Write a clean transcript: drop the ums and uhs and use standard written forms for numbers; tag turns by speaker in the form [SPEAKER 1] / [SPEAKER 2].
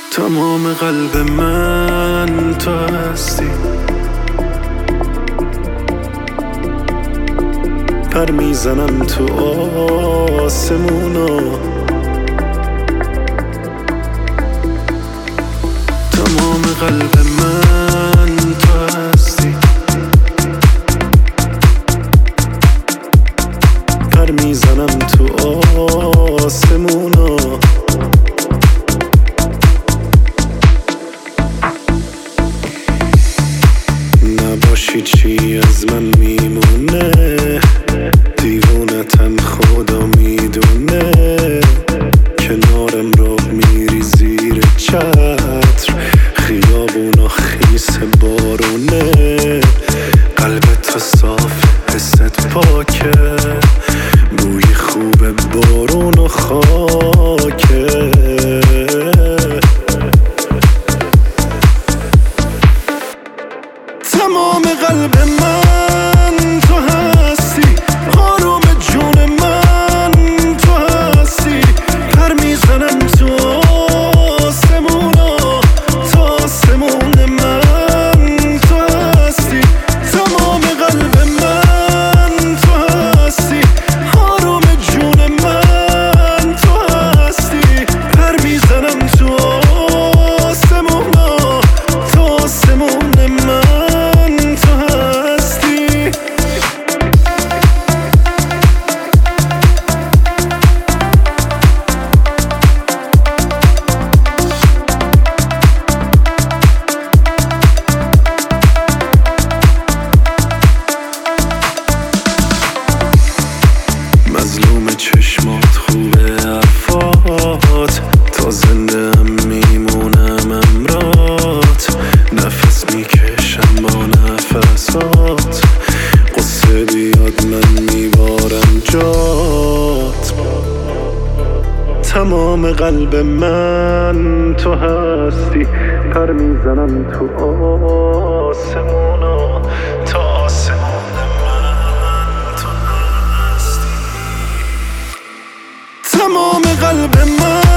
[SPEAKER 1] تمام قلب من تو هستی، پر میزنم تو آسمونا. تمام قلب من تو هستی، پر میزنم تو آسمونا. نباشی چی از من میمونه، دیوونتم خدا میدونه. کنارم راه میری زیر چتر، خیابونا خیس بارونه. قلبت صاف، حست پاکه، بوی خوب بارون و خاکه. تمام قلب من تو هستی، آروم جون من تو هستی، پر میزنم تو آسمونا. تو آسمون من تو هستی، تمام قلب من تو هستی، آروم جون من تو هستی، پر میزنم تو آسمونا. تو آسمون من مظلوم چشمات، خوبه حرفات، تا زنده هم میمونم امرات. نفس میکشم با نفسات، قصه بیاد من میبارم جات. تمام قلب من تو هستی، پر میزنم تو آسمونا. تو آسمون من تو هستی، تمام قلب من